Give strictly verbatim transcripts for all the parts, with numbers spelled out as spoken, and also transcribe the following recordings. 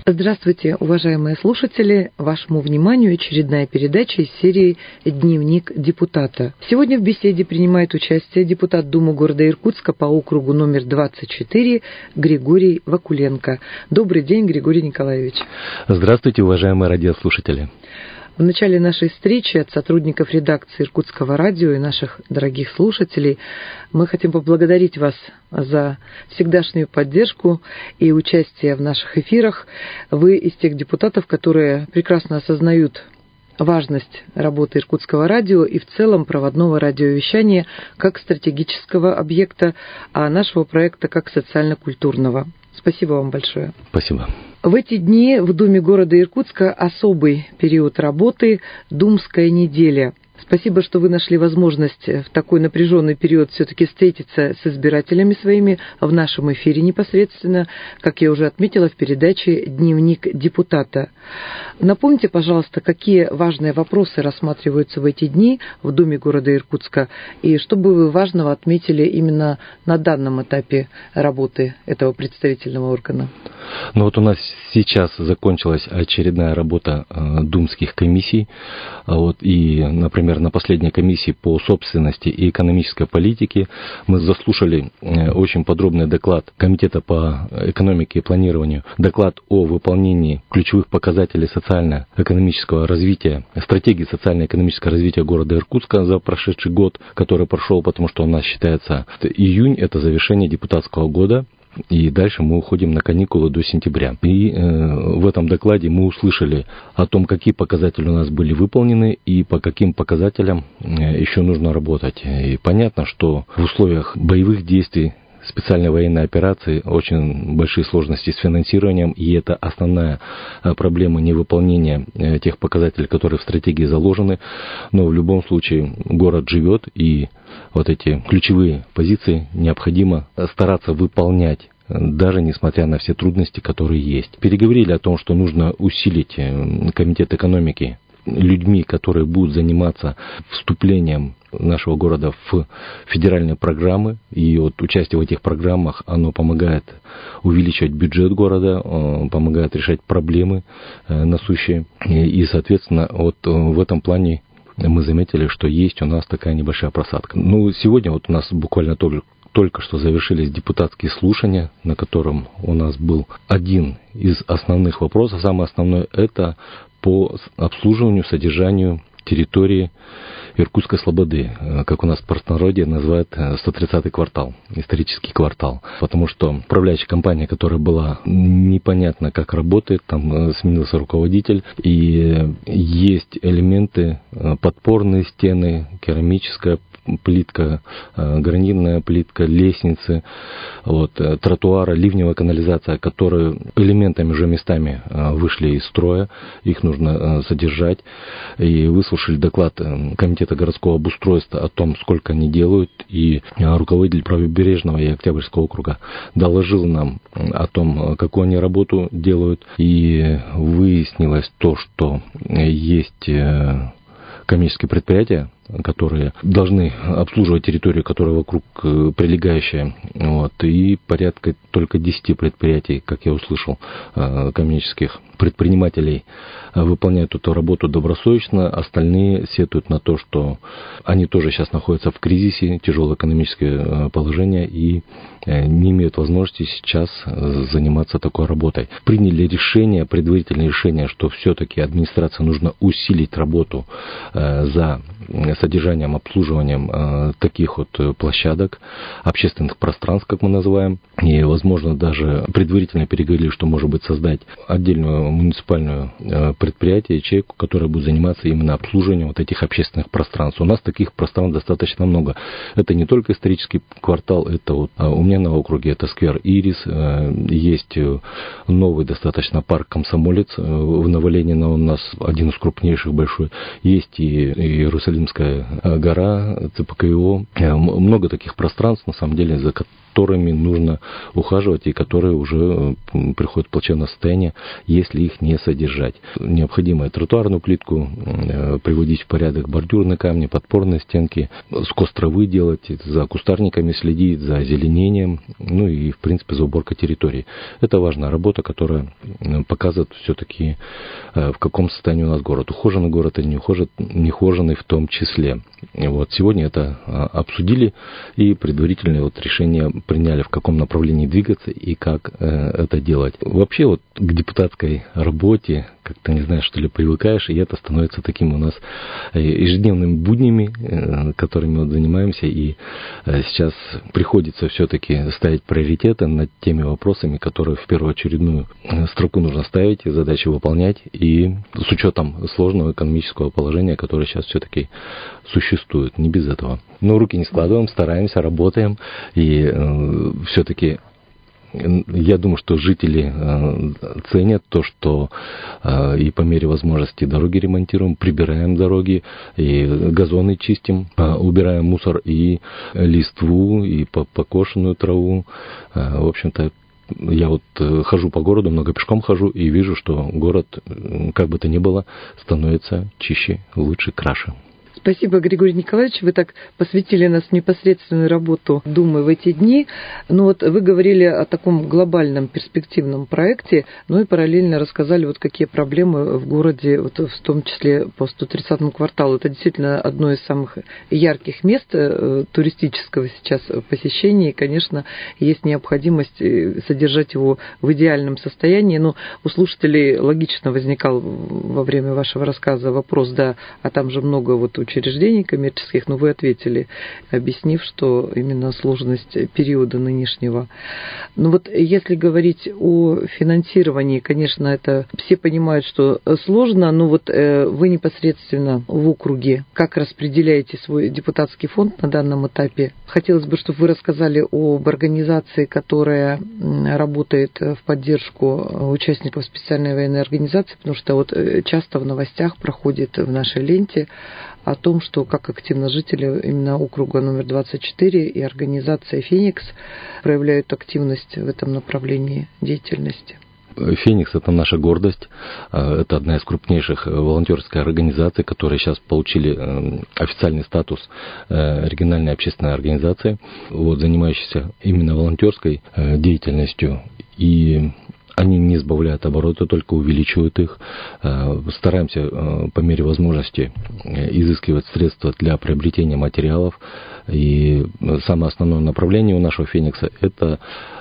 Здравствуйте, уважаемые слушатели! Вашему вниманию очередная передача из серии «Дневник депутата». Сегодня в беседе принимает участие депутат Думы города Иркутска по округу номер двадцать четыре Григорий Вакуленко. Добрый день, Григорий Николаевич. Здравствуйте, уважаемые радиослушатели. В начале нашей встречи от сотрудников редакции Иркутского радио и наших дорогих слушателей мы хотим поблагодарить вас за всегдашнюю поддержку и участие в наших эфирах. Вы из тех депутатов, которые прекрасно осознают важность работы Иркутского радио и в целом проводного радиовещания как стратегического объекта, а нашего проекта как социально-культурного. Спасибо вам большое. Спасибо. В эти дни в Думе города Иркутска особый период работы – Думская неделя. Спасибо, что вы нашли возможность в такой напряженный период все-таки встретиться с избирателями своими в нашем эфире непосредственно, как я уже отметила в передаче «Дневник депутата». Напомните, пожалуйста, какие важные вопросы рассматриваются в эти дни в Думе города Иркутска, и что бы вы важного отметили именно на данном этапе работы этого представительного органа? Ну вот у нас сейчас закончилась очередная работа э, думских комиссий, вот, и, например, на последней комиссии по собственности и экономической политике мы заслушали очень подробный доклад Комитета по экономике и планированию, доклад о выполнении ключевых показателей социально-экономического развития, стратегии социально-экономического развития города Иркутска за прошедший год, который прошел, потому что у нас считается июнь, это завершение депутатского года. И дальше мы уходим на каникулы до сентября. И э, в этом докладе мы услышали о том, какие показатели у нас были выполнены и по каким показателям э, еще нужно работать. И понятно, что в условиях боевых действий, специальной военной операции очень большие сложности с финансированием, и это основная проблема невыполнения тех показателей, которые в стратегии заложены. Но в любом случае город живет, и вот эти ключевые позиции необходимо стараться выполнять, даже несмотря на все трудности, которые есть. Переговорили о том, что нужно усилить комитет экономики людьми, которые будут заниматься вступлением нашего города в федеральные программы. И вот участие в этих программах, оно помогает увеличивать бюджет города, помогает решать проблемы насущие. И, соответственно, вот в этом плане мы заметили, что есть у нас такая небольшая просадка. Ну, сегодня вот у нас буквально только Только что завершились депутатские слушания, на котором у нас был один из основных вопросов. Самый основной – это по обслуживанию, содержанию территории Иркутской слободы, как у нас в простонародье называют сто тридцатый квартал, исторический квартал. Потому что управляющая компания, которая была непонятно как работает, там сменился руководитель, и есть элементы, подпорные стены, керамическая плитка, гранитная плитка, лестницы, вот, тротуара, ливневая канализация, которые элементами уже местами вышли из строя, их нужно содержать. И выслушали доклад Комитета городского обустройства о том, сколько они делают, и руководитель Правобережного и Октябрьского округа доложил нам о том, какую они работу делают, и выяснилось то, что есть коммерческие предприятия, которые должны обслуживать территорию, которая вокруг прилегающая. Вот, и порядка только десять предприятий, как я услышал, коммерческих предпринимателей выполняют эту работу добросовестно, остальные сетуют на то, что они тоже сейчас находятся в кризисе, тяжелое экономическое положение и не имеют возможности сейчас заниматься такой работой. Приняли решение, предварительное решение, что все-таки администрация нужно усилить работу за содержанием, обслуживанием э, таких вот площадок, общественных пространств, как мы называем. И, возможно, даже предварительно переговорили, что, может быть, создать отдельную муниципальную э, предприятие, ячейку, которая будет заниматься именно обслуживанием вот этих общественных пространств. У нас таких пространств достаточно много. Это не только исторический квартал, это вот э, у меня на округе это сквер Ирис, э, есть новый достаточно парк Комсомолец, э, в Новоленина у нас один из крупнейших, большой. Есть и, и Иерусалим Дымская гора, ЦПКИО. Много таких пространств, на самом деле, за которыми нужно ухаживать и которые уже приходят в плачевное состояние, если их не содержать. Необходимо тротуарную плитку приводить в порядок, бордюрные камни, подпорные стенки, скос травы делать, за кустарниками следить, за озеленением, ну и, в принципе, за уборкой территории. Это важная работа, которая показывает все-таки, в каком состоянии у нас город. Ухоженный город или неухоженный в том числе. Вот, сегодня это обсудили и предварительное вот решение приняли, в каком направлении двигаться и как э, это делать. Вообще вот к депутатской работе как-то, не знаю, что ли, привыкаешь, и это становится таким у нас ежедневными буднями, э, которыми вот занимаемся, и э, сейчас приходится все-таки ставить приоритеты над теми вопросами, которые в первоочередную строку нужно ставить, задачи выполнять, и с учетом сложного экономического положения, которое сейчас все-таки существует, не без этого. Но руки не складываем, стараемся, работаем, и э, все-таки я думаю, что жители э, ценят то, что э, и по мере возможности дороги ремонтируем, прибираем дороги, и газоны чистим, э, убираем мусор, и листву, и покошенную траву. Э, в общем-то, я вот хожу по городу, много пешком хожу, и вижу, что город, как бы то ни было, становится чище, лучше, краше. Спасибо, Григорий Николаевич. Вы так посвятили нас в непосредственную работу Думы в эти дни. Ну вот вы говорили о таком глобальном перспективном проекте, ну и параллельно рассказали, вот какие проблемы в городе, вот в том числе по сто тридцатому кварталу. Это действительно одно из самых ярких мест туристического сейчас посещения. И, конечно, есть необходимость содержать его в идеальном состоянии. Но у слушателей логично возникал во время вашего рассказа вопрос, да, а там же много вот учреждений коммерческих, но вы ответили, объяснив, что именно сложность периода нынешнего. Ну вот если говорить о финансировании, конечно, это все понимают, что сложно, но вот вы непосредственно в округе как распределяете свой депутатский фонд на данном этапе? Хотелось бы, чтобы вы рассказали об организации, которая работает в поддержку участников специальной военной организации, потому что вот часто в новостях проходит в нашей ленте о том, что как активно жители именно округа номер двадцать четыре и организация «Феникс» проявляют активность в этом направлении деятельности. «Феникс» — это наша гордость. Это одна из крупнейших волонтерских организаций, которые сейчас получили официальный статус региональной общественной организации, вот, занимающейся именно волонтерской деятельностью. И они не сбавляют обороты, только увеличивают их. Стараемся по мере возможности изыскивать средства для приобретения материалов. И самое основное направление у нашего «Феникса» — это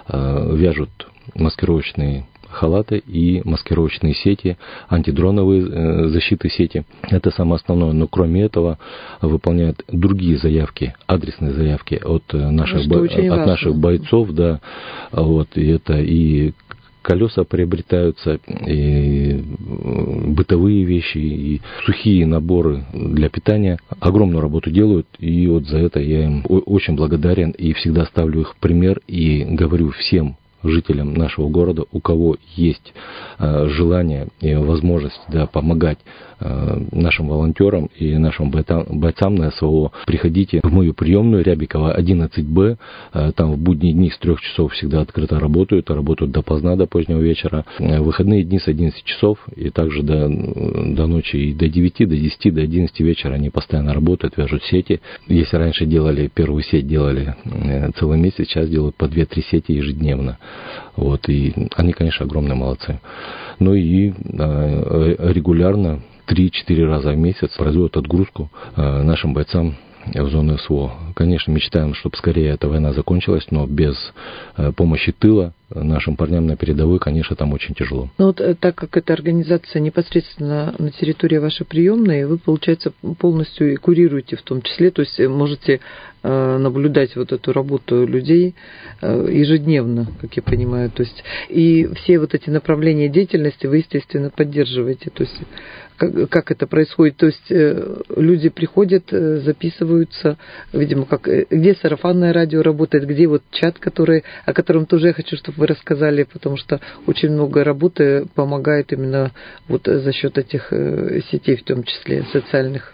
вяжут маскировочные халаты и маскировочные сети, антидроновые защиты сети. Это самое основное. Но кроме этого выполняют другие заявки, адресные заявки от наших, бо... от наших бойцов. Да, вот, и это и колеса приобретаются, и бытовые вещи, и сухие наборы для питания. Огромную работу делают, и вот за это я им очень благодарен, и всегда ставлю их в пример, и говорю всем жителям нашего города, у кого есть э, желание и возможность, да, помогать э, нашим волонтерам и нашим бойцам, бойцам на СВО, приходите в мою приемную Рябикова одиннадцать Б, э, там в будние дни с трех часов всегда открыто работают, работают допоздна, до позднего вечера, в выходные дни с одиннадцати часов и также до, до ночи, и до девяти, до десяти, до одиннадцати вечера они постоянно работают, вяжут сети. Если раньше делали, первую сеть делали э, целый месяц, сейчас делают по две-три сети ежедневно. Вот, и они, конечно, огромные молодцы. Ну и э, регулярно три-четыре раза в месяц производят отгрузку э, нашим бойцам в зону СВО. Конечно, мечтаем, чтобы скорее эта война закончилась, но без э, помощи тыла нашим парням на передовой, конечно, там очень тяжело. Ну вот так как эта организация непосредственно на территории вашей приемной, вы, получается, полностью и курируете в том числе, то есть можете э, наблюдать вот эту работу людей э, ежедневно, как я понимаю, то есть и все вот эти направления деятельности вы, естественно, поддерживаете, то есть как, как это происходит, то есть э, люди приходят, э, записываются, видимо, как, где сарафанное радио работает, где вот чат, который, о котором тоже я хочу, чтобы вы рассказали, потому что очень много работы помогает именно вот за счет этих сетей, в том числе социальных.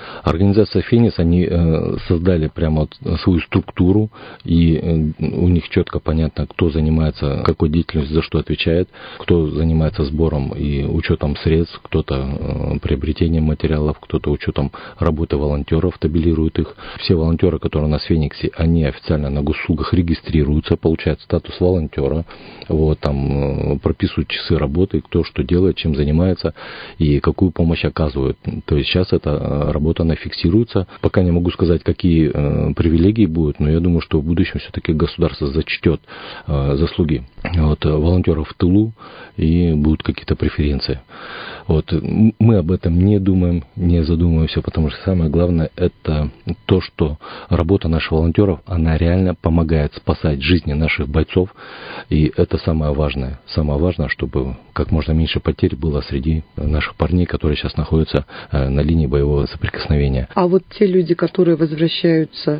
Организация «Феникс», они создали прямо свою структуру, и у них четко понятно, кто занимается какой деятельностью, за что отвечает, кто занимается сбором и учетом средств, кто-то приобретением материалов, кто-то учетом работы волонтеров, табелирует их. Все волонтеры, которые у нас в «Фениксе», они официально на госуслугах регистрируются, получают статус волонтера, вот, там прописывают часы работы, кто что делает, чем занимается и какую помощь оказывают. То есть сейчас эта работа, она фиксируется. Пока не могу сказать, какие э, привилегии будут, но я думаю, что в будущем все-таки государство зачтет э, заслуги вот, волонтеров в тылу, и будут какие-то преференции. Вот. Мы об этом не думаем, не задумываемся, потому что самое главное — это то, что работа наших волонтеров, она реально помогает спасать жизни наших бойцов, и это самое важное. Самое важное, чтобы как можно меньше потерь было среди наших парней, которые сейчас находятся на линии боевого соприкосновения. А вот те люди, которые возвращаются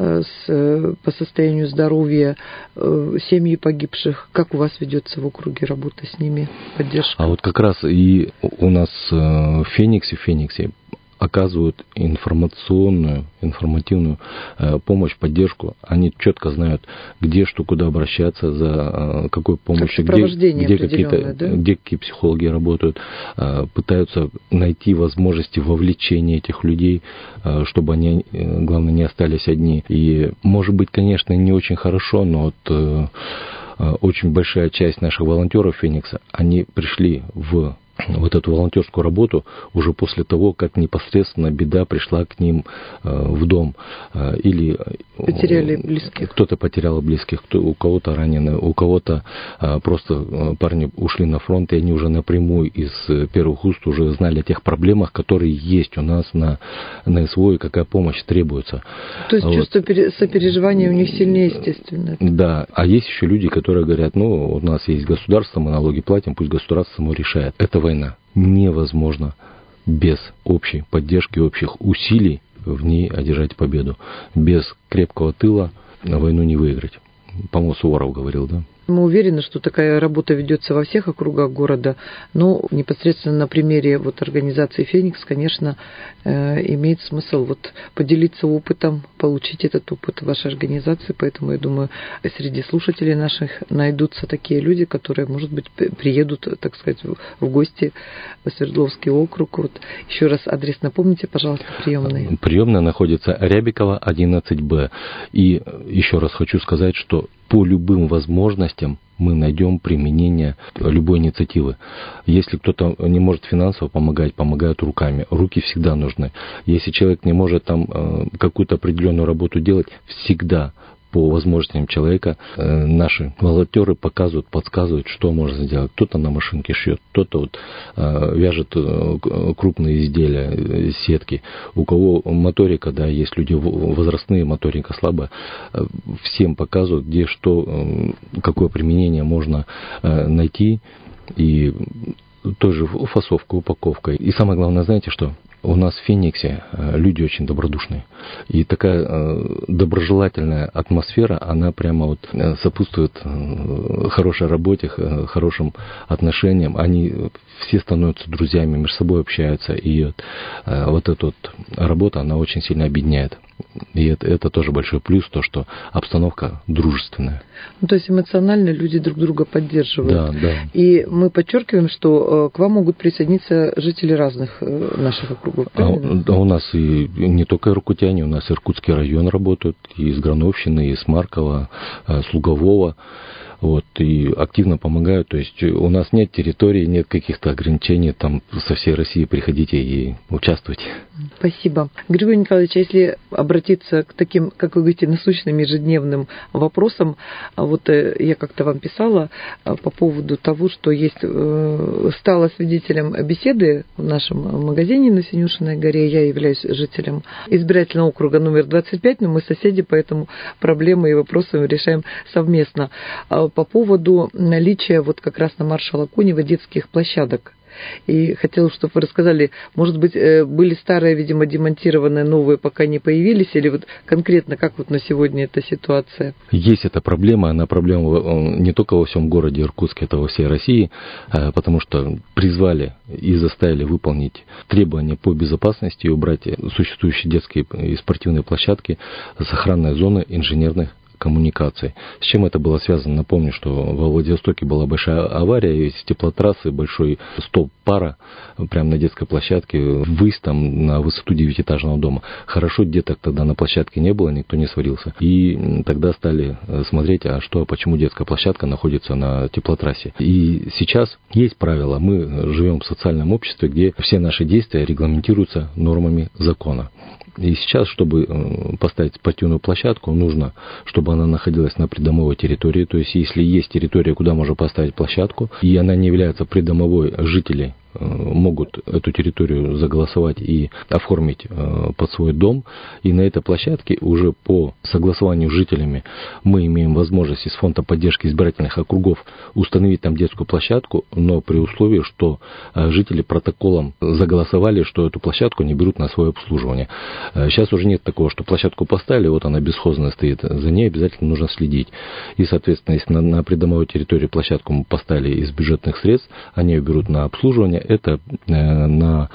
с, по состоянию здоровья, семьи погибших, как у вас ведется в округе работа с ними, поддержка? А вот как раз и у нас в «Фениксе», в «Фениксе» оказывают информационную, информативную э, помощь, поддержку. Они четко знают, где что, куда обращаться, за э, какой помощью, где, где, какие-то, да? где какие психологи работают, э, пытаются найти возможности вовлечения этих людей, э, чтобы они, э, главное, не остались одни. И, может быть, конечно, не очень хорошо, но вот э, э, очень большая часть наших волонтеров «Феникса», они пришли в вот эту волонтерскую работу уже после того, как непосредственно беда пришла к ним э, в дом. Э, или потеряли близких. Кто-то потерял близких, кто, у кого-то ранены, у кого-то э, просто э, парни ушли на фронт, и они уже напрямую из э, первых уст уже знали о тех проблемах, которые есть у нас на, на СВО, и какая помощь требуется. То есть вот. Чувство сопереживания у них сильнее, естественно. Да, а есть еще люди, которые говорят, ну, у нас есть государство, мы налоги платим, пусть государство само решает. Это война. Невозможно без общей поддержки, общих усилий в ней одержать победу. Без крепкого тыла войну не выиграть. По-моему, Суворов говорил, да? Мы уверены, что такая работа ведется во всех округах города, но непосредственно на примере вот организации «Феникс», конечно, э, имеет смысл вот поделиться опытом, получить этот опыт в вашей организации, поэтому, я думаю, среди слушателей наших найдутся такие люди, которые, может быть, приедут, так сказать, в гости в Свердловский округ. Вот. Еще раз адрес напомните, пожалуйста, приемный. Приемная находится Рябикова, одиннадцать Б. И еще раз хочу сказать, что по любым возможностям мы найдем применение любой инициативы. Если кто-то не может финансово помогать, помогают руками. Руки всегда нужны. Если человек не может там какую-то определенную работу делать, всегда по возможностям человека э, наши волонтеры показывают, подсказывают, что можно сделать. Кто-то на машинке шьет, кто-то вот, э, вяжет э, крупные изделия, э, сетки. У кого моторика, да, есть люди возрастные, моторика слабая. Э, всем показывают, где что, э, какое применение можно э, найти. И тоже фасовка, упаковка. И самое главное, знаете что? У нас в «Фениксе» люди очень добродушные. И такая доброжелательная атмосфера, она прямо вот сопутствует хорошей работе, хорошим отношениям. Они все становятся друзьями, между собой общаются. И вот, вот эта вот работа, она очень сильно объединяет. И это, это тоже большой плюс, то, что обстановка дружественная. Ну, то есть эмоционально люди друг друга поддерживают. Да, да. И мы подчеркиваем, что к вам могут присоединиться жители разных наших округов. А, а у нас и не только иркутяне, у нас Иркутский район работают, и из Грановщины, и из Маркова, с Лугового. Вот, и активно помогают. То есть у нас нет территории, нет каких-то ограничений, там со всей России приходите и участвуйте. Спасибо. Григорий Николаевич, если обратиться к таким, как вы говорите, насущным ежедневным вопросам, вот я как-то вам писала по поводу того, что есть, стала свидетелем беседы в нашем магазине на Синюшиной горе. Я являюсь жителем избирательного округа номер двадцать пять, но мы соседи, поэтому проблемы и вопросы мы решаем совместно. По поводу наличия вот как раз на маршала Конева детских площадок. И хотела, чтобы вы рассказали, может быть, были старые, видимо, демонтированные, новые пока не появились, или вот конкретно как вот на сегодня эта ситуация? Есть эта проблема, она проблема не только во всем городе Иркутске, это во всей России, потому что призвали и заставили выполнить требования по безопасности и убрать существующие детские и спортивные площадки с охранной зоны инженерных коммуникаций. С чем это было связано? Напомню, что во Владивостоке была большая авария, из теплотрассы большой столб пара прямо на детской площадке, ввысь там на высоту девятиэтажного дома. Хорошо, деток тогда на площадке не было, никто не сварился. И тогда стали смотреть, а что, почему детская площадка находится на теплотрассе. И сейчас есть правила. Мы живем в социальном обществе, где все наши действия регламентируются нормами закона. И сейчас, чтобы поставить спортивную площадку, нужно, чтобы она находилась на придомовой территории. То есть, если есть территория, куда можно поставить площадку, и она не является придомовой, жители могут эту территорию заголосовать и оформить под свой дом. И на этой площадке уже по согласованию с жителями мы имеем возможность из Фонда поддержки избирательных округов установить там детскую площадку, но при условии, что жители протоколом заголосовали, что эту площадку не берут на свое обслуживание. Сейчас уже нет такого, что площадку поставили, вот она бесхозная стоит, за ней обязательно нужно следить. И, соответственно, если на, на придомовой территории площадку мы поставили из бюджетных средств, они ее берут на обслуживание, это э, на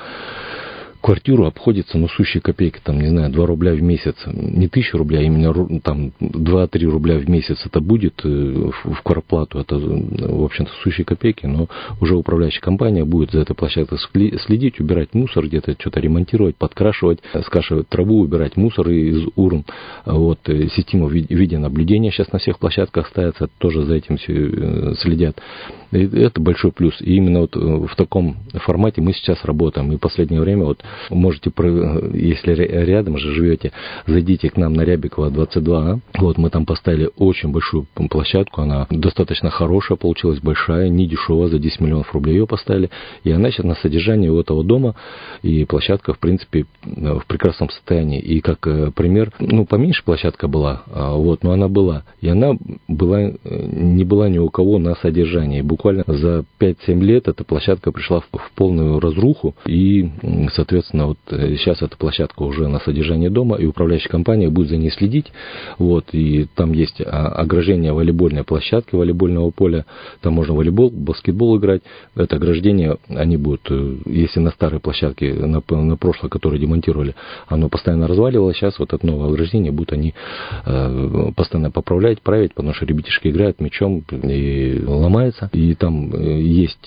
квартиру обходится, ну, сущие копейки, там, не знаю, два рубля в месяц, не тысяча рублей, а именно там два-три рубля в месяц это будет в квартплату, это, в общем-то, сущие копейки, но уже управляющая компания будет за этой площадкой следить, убирать мусор, где-то что-то ремонтировать, подкрашивать, скашивать траву, убирать мусор из урн. Вот, система видеонаблюдения сейчас на всех площадках ставится, тоже за этим следят. И это большой плюс. И именно вот в таком формате мы сейчас работаем. И в последнее время вот можете, если рядом же живете, зайдите к нам на Рябикова двадцать два. Вот мы там поставили очень большую площадку, она достаточно хорошая получилась, большая, не дешевая, за десять миллионов рублей ее поставили. И она сейчас на содержании у этого дома, и площадка, в принципе, в прекрасном состоянии. И как пример, ну, поменьше площадка была, вот, но она была. И она была, не была ни у кого на содержании. Буквально за пять-семь лет эта площадка пришла в, в полную разруху, и, соответственно, вот сейчас эта площадка уже на содержании дома, и управляющая компания будет за ней следить. Вот, и там есть ограждение волейбольной площадки, волейбольного поля, там можно волейбол, баскетбол играть. Это ограждение, они будут, если на старой площадке, на, на прошлой, которую демонтировали, оно постоянно разваливалось, сейчас вот это новое ограждение будут они э, постоянно поправлять, править, потому что ребятишки играют мячом и ломается. И там есть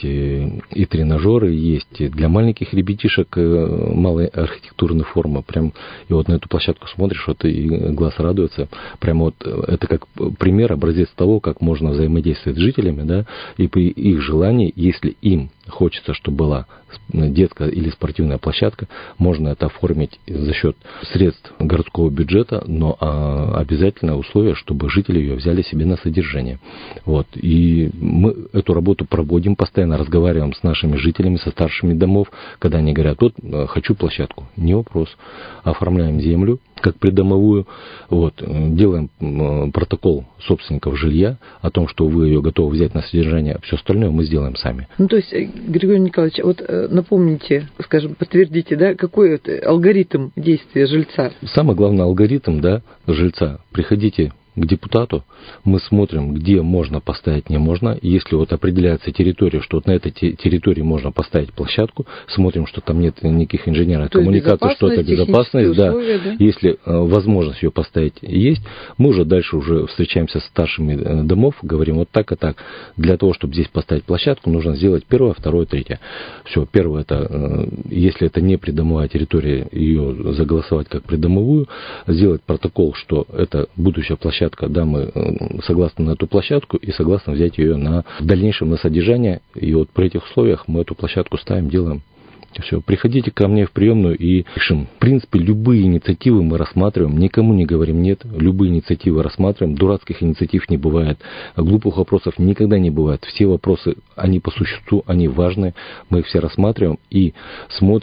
и тренажеры, есть для маленьких ребятишек малой архитектурной формы. Прям, и вот на эту площадку смотришь, вот и глаз радуется. Прямо вот это как пример, образец того, как можно взаимодействовать с жителями, да, и при их желании, если им хочется, чтобы была детская или спортивная площадка, можно это оформить за счет средств городского бюджета, но а, обязательно условие, чтобы жители ее взяли себе на содержание. Вот. И мы эту работу проводим, постоянно разговариваем с нашими жителями, со старшими домов, когда они говорят, вот, хочу площадку. Не вопрос. Оформляем землю, как придомовую, вот, делаем протокол собственников жилья о том, что вы ее готовы взять на содержание, а все остальное мы сделаем сами. Ну, то есть, Григорий Николаевич, вот напомните, скажем, подтвердите, да, какой это алгоритм действия жильца? Самый главный алгоритм, да, жильца. Приходите к депутату, мы смотрим, где можно поставить, не можно. Если вот определяется территория, что вот на этой территории можно поставить площадку, смотрим, что там нет никаких инженерных коммуникаций, что это безопасность, да. Условия, да. Если э, возможность ее поставить есть, мы уже дальше уже встречаемся с старшими э, домов, говорим вот так и так. Для того, чтобы здесь поставить площадку, нужно сделать первое, второе, третье. Все, первое, это, э, если это не придомовая территория, ее заголосовать как придомовую, сделать протокол, что это будущая площадка, да, мы согласны на эту площадку и согласны взять ее на, в дальнейшем на содержание. И вот при этих условиях мы эту площадку ставим, делаем. Все, приходите ко мне в приемную и решим. В принципе, любые инициативы мы рассматриваем, никому не говорим нет, любые инициативы рассматриваем, дурацких инициатив не бывает, глупых вопросов никогда не бывает. Все вопросы, они по существу, они важны, мы их все рассматриваем и смотрим,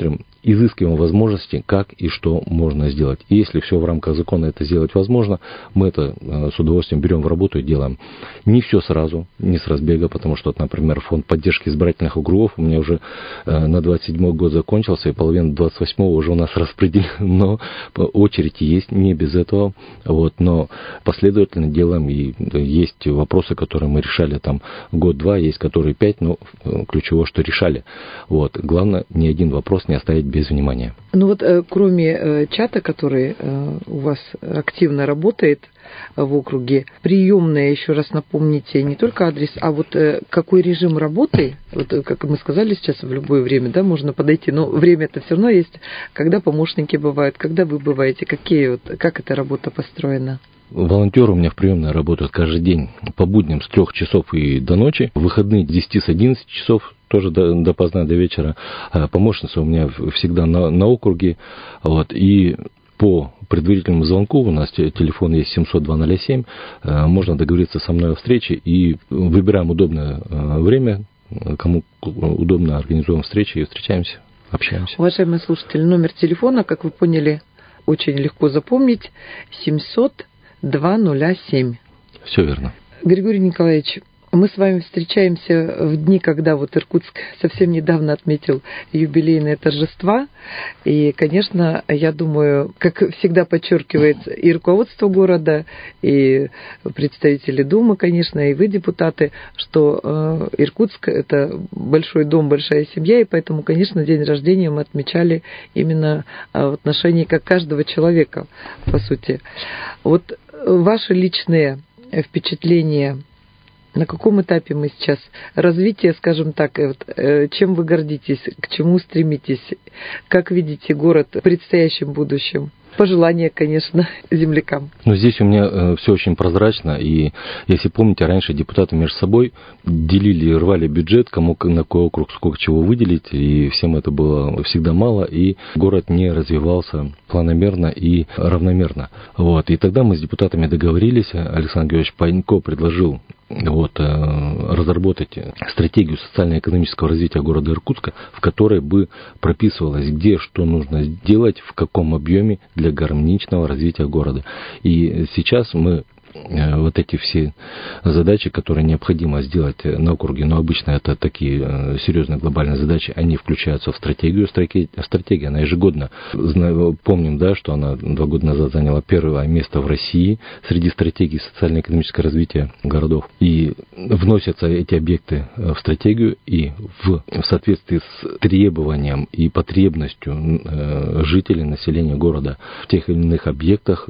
изыскиваем возможности, как и что можно сделать. И если все в рамках закона это сделать возможно, мы это с удовольствием берем в работу и делаем. Не все сразу, не с разбега, потому что, например, фонд поддержки избирательных округов у меня уже на двадцать седьмой год закончился, и половина двадцать восьмого уже у нас распределена, но очередь есть, не без этого. Вот, но последовательно делаем, и есть вопросы, которые мы решали там год-два, есть которые пять, но ключевое, что решали. Вот. Главное, ни один вопрос не оставить без внимания. Ну вот э, кроме э, чата, который э, у вас активно работает в округе, приемная, еще раз напомните, не только адрес, а вот э, какой режим работы, вот, как мы сказали сейчас, в любое время, да, можно подойти, но время-то все равно есть, когда помощники бывают, когда вы бываете, какие вот, как эта работа построена? Волонтеры у меня в приемной работают каждый день по будням с трех часов и до ночи, в выходные с десяти с одиннадцати часов, тоже до, допоздна, до вечера. Помощница у меня всегда на, на округе. Вот, и по предварительному звонку, у нас телефон есть семьсот два ноль семь, можно договориться со мной о встрече и выбираем удобное время, кому удобно, организуем встречи и встречаемся, общаемся. Уважаемые слушатели, номер телефона, как вы поняли, очень легко запомнить, семьсот два ноль семь. Все верно. Григорий Николаевич, мы с вами встречаемся в дни, когда вот Иркутск совсем недавно отметил юбилейные торжества. И, конечно, я думаю, как всегда подчеркивается и руководство города, и представители Думы, конечно, и вы, депутаты, что э, Иркутск – это большой дом, большая семья, и поэтому, конечно, день рождения мы отмечали именно э, в отношении как каждого человека, по сути. Вот ваши личные впечатления, на каком этапе мы сейчас развития, скажем так, вот, чем вы гордитесь, к чему стремитесь, как видите город в предстоящем будущем? Пожелания, конечно, землякам. Ну, здесь у меня э, все очень прозрачно, и если помните, раньше депутаты между собой делили и рвали бюджет, кому на какой округ сколько чего выделить, и всем это было всегда мало, и город не развивался планомерно и равномерно. Вот. И тогда мы с депутатами договорились, Александр Георгиевич Панько предложил вот, разработать стратегию социально-экономического развития города Иркутска, в которой бы прописывалось, где что нужно сделать, в каком объеме для гармоничного развития города. И сейчас мы вот эти все задачи, которые необходимо сделать на округе, но обычно это такие серьезные глобальные задачи, они включаются в стратегию. Стратегия, она ежегодно, помним, да, что она два года назад заняла первое место в России среди стратегий социально-экономического развития городов. И вносятся эти объекты в стратегию, и в, в соответствии с требованием и потребностью жителей, населения города в тех или иных объектах,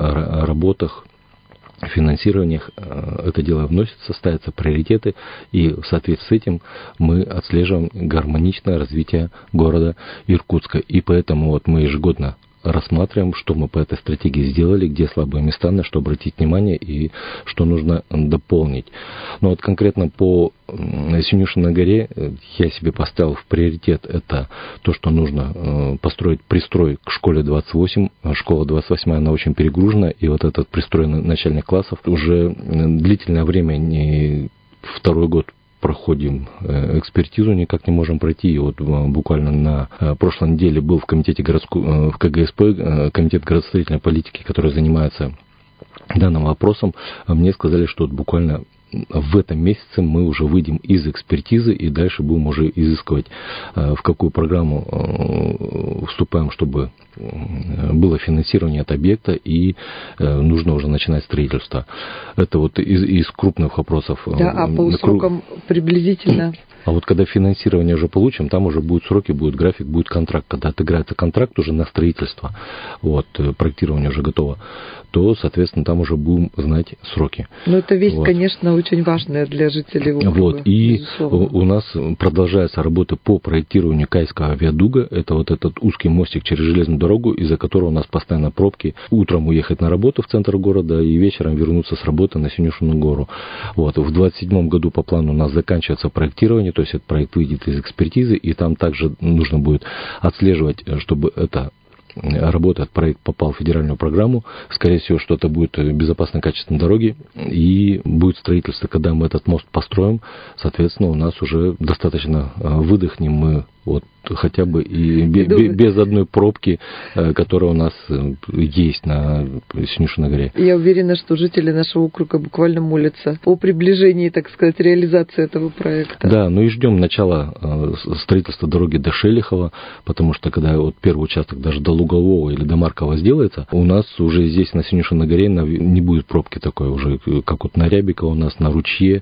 работах, финансированиях это дело вносится, ставятся приоритеты, и в соответствии с этим мы отслеживаем гармоничное развитие города Иркутска. И поэтому вот мы ежегодно рассматриваем, что мы по этой стратегии сделали, где слабые места, на что обратить внимание и что нужно дополнить. Но вот конкретно по Синюшиной горе я себе поставил в приоритет это то, что нужно построить пристрой к школе двадцать восемь. Школа двадцать восемь, она очень перегружена, и вот этот пристрой начальных классов уже длительное время, не второй год, проходим экспертизу, никак не можем пройти. И вот буквально на прошлой неделе был в комитете городской, в ка гэ эс пэ, комитет градостроительной политики, который занимается данным вопросом. Мне сказали, что вот буквально в этом месяце мы уже выйдем из экспертизы и дальше будем уже изыскивать, в какую программу вступаем, чтобы было финансирование от объекта и нужно уже начинать строительство. Это вот из, из крупных вопросов. Да, а по срокам приблизительно? А вот когда финансирование уже получим, там уже будут сроки, будет график, будет контракт. Когда отыграется контракт уже на строительство, вот, проектирование уже готово, то, соответственно, там уже будем знать сроки. Но это вещь, вот. Конечно, очень важная для жителей округа. Вот, и безусловно. У нас продолжается работа по проектированию Кайского виадука. Это вот этот узкий мостик через железную дорогу, из-за которого у нас постоянно пробки. Утром уехать на работу в центр города и вечером вернуться с работы на Синюшину гору. Вот. В двадцать седьмом году по плану у нас заканчивается проектирование, то есть этот проект выйдет из экспертизы, и там также нужно будет отслеживать, чтобы это работа, этот проект попал в федеральную программу. Скорее всего, что это будет безопасной, качественной дороги, и будет строительство. Когда мы этот мост построим, соответственно, у нас уже достаточно выдохнем мы вот хотя бы и без, без одной пробки, которая у нас есть на Синюшиной горе. Я уверена, что жители нашего округа буквально молятся о приближении, так сказать, реализации этого проекта. Да, ну и ждем начала строительства дороги до Шелихова, потому что когда вот первый участок даже до Лугового или до Маркова сделается, у нас уже здесь на Синюшиной горе не будет пробки такой уже, как вот на Рябиково у нас, на ручье,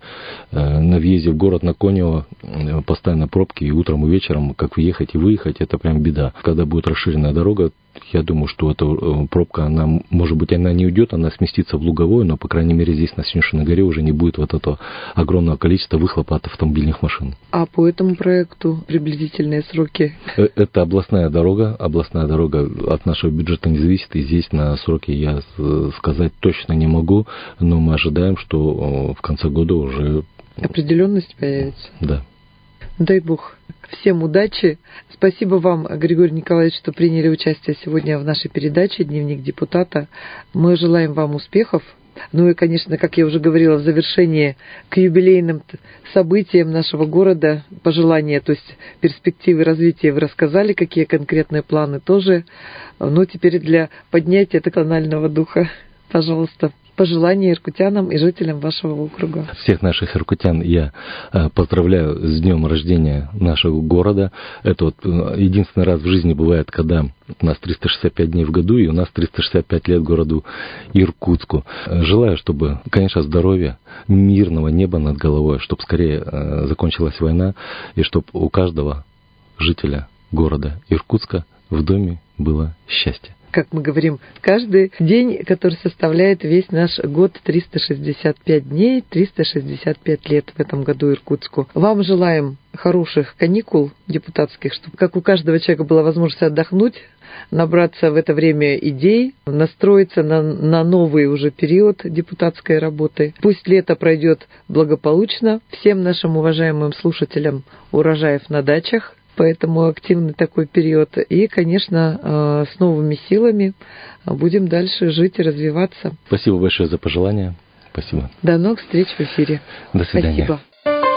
на въезде в город на Конево постоянно пробки, и утром и вечером, как въехать и выехать, это прям беда. Когда будет расширенная дорога, я думаю, что эта пробка, она, может быть, она не уйдет, она сместится в Луговую, но, по крайней мере, здесь на Синюшиной горе уже не будет вот этого огромного количества выхлопа от автомобильных машин. А по этому проекту приблизительные сроки? Это областная дорога. Областная дорога от нашего бюджета не зависит, и здесь на сроки я сказать точно не могу, но мы ожидаем, что в конце года уже... Определенность появится? Да. Дай Бог. Всем удачи. Спасибо вам, Григорий Николаевич, что приняли участие сегодня в нашей передаче «Дневник депутата». Мы желаем вам успехов. Ну и, конечно, как я уже говорила, в завершении к юбилейным событиям нашего города пожелания, то есть перспективы развития вы рассказали, какие конкретные планы тоже. Но теперь для поднятия национального духа, пожалуйста, пожелания иркутянам и жителям вашего округа. Всех наших иркутян я поздравляю с днем рождения нашего города. Это вот единственный раз в жизни бывает, когда у нас триста шестьдесят пять дней в году, и у нас триста шестьдесят пять лет городу Иркутску. Желаю, чтобы, конечно, здоровья, мирного неба над головой, чтобы скорее закончилась война, и чтобы у каждого жителя города Иркутска в доме было счастье. Как мы говорим, каждый день, который составляет весь наш год, триста шестьдесят пять дней, триста шестьдесят пять лет в этом году Иркутску. Вам желаем хороших каникул депутатских, чтобы как у каждого человека была возможность отдохнуть, набраться в это время идей, настроиться на, на новый уже период депутатской работы. Пусть лето пройдет благополучно. Всем нашим уважаемым слушателям урожаев на дачах, поэтому активный такой период. И, конечно, с новыми силами будем дальше жить и развиваться. Спасибо большое за пожелания. Спасибо. До новых встреч в эфире. До свидания. Спасибо.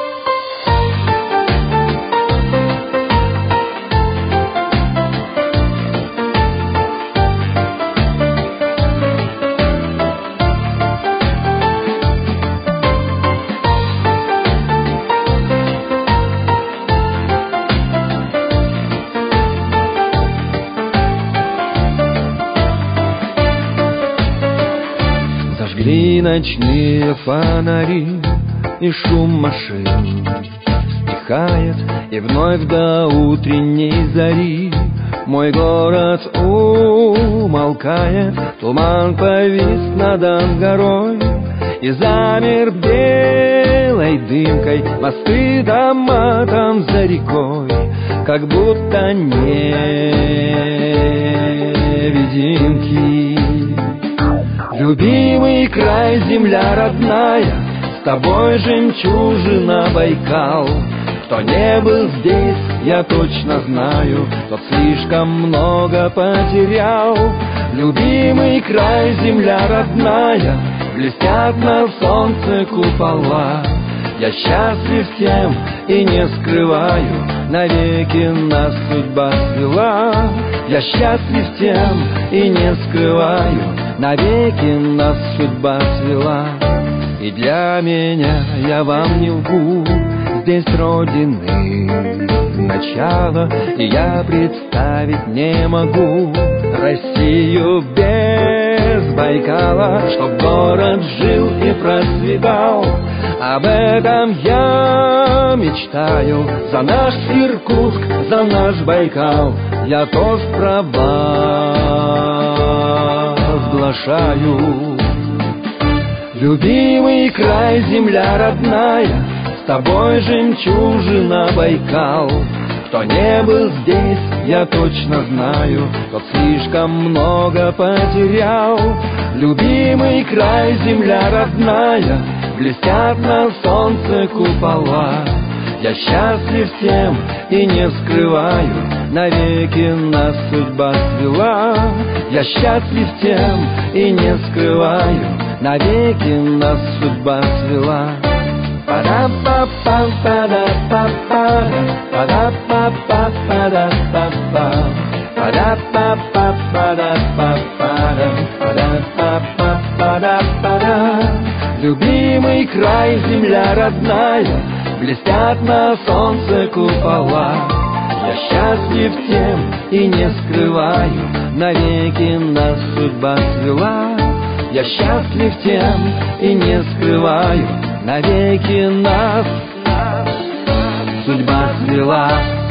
И ночные фонари, и шум машин стихает, и вновь до утренней зари мой город умолкает. Туман повис над Ангарой и замер белой дымкой. Мосты, дома там за рекой, как будто невидимки. Любимый край, земля родная, с тобой жемчужина Байкал. Кто не был здесь, я точно знаю, тот слишком много потерял. Любимый край, земля родная, блестят на солнце купола. Я счастлив тем и не скрываю, навеки нас судьба свела. Я счастлив тем и не скрываю, навеки нас судьба свела. И для меня, я вам не лгу, здесь родины начало, и я представить не могу Россию без Байкала, чтоб город жил и процветал. Об этом я мечтаю, за наш Иркутск, за наш Байкал. Я тост провозглашаю. Любимый край, земля родная, с тобой жемчужина Байкал. Кто не был здесь, я точно знаю, тот слишком много потерял. Любимый край, земля родная, блестят на солнце купола. Я счастлив тем и не скрываю, навеки нас судьба свела. Я счастлив тем и не скрываю, навеки нас судьба свела. Любимый край, земля родная, блестят на солнце купола. Я счастлив тем и не скрываю, навеки нас судьба свела. Я счастлив тем и не скрываю, навеки нас судьба свела.